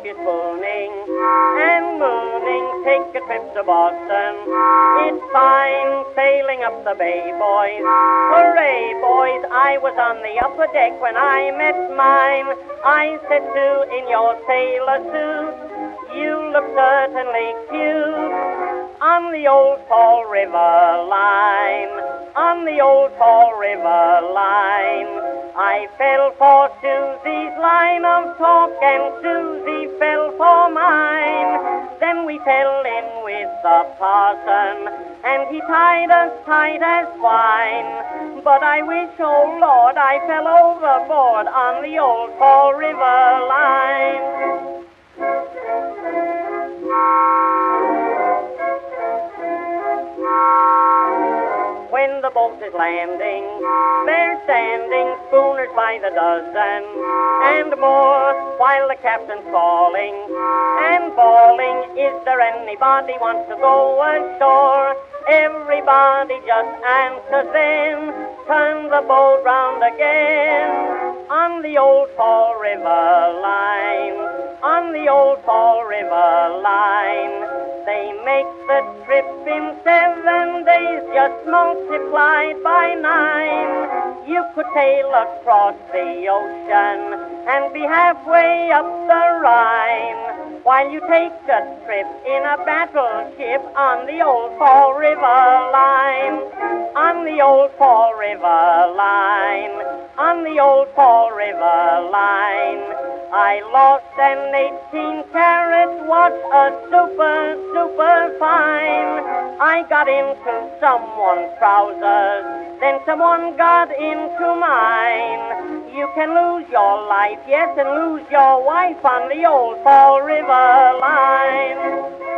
she's spooning and mooning. Take a trip to Boston. It's fine sailing up the bay, boys. Hooray, boys, I was on the upper deck when I met mine. I said to in your sailor suit, you look certainly cute. On the old Fall River line, on the old Fall River line, I fell for Susie's line of talk and Susie fell for mine. Then we fell in with the parson and he tied us tight as twine. But I wish, oh Lord, I fell overboard on the old Fall River line. When the boat is landing, they're standing schooners by the dozen and more, while the captain's calling and bawling, is there anybody wants to go ashore? Everybody just answers then, turn the boat round again. On the old Fall River line, on the old Fall River line, they make the trip in 7 days, just multiplied by 9. You could sail across the ocean and be halfway up the Rhine, while you take a trip in a battleship on the old Fall River line. On the old Fall River line, on the old Fall River line, I lost an 18-carat watch, a super fine. I got into someone's trousers, then someone got into mine. You can lose your life, yes, and lose your wife on the old Fall River line.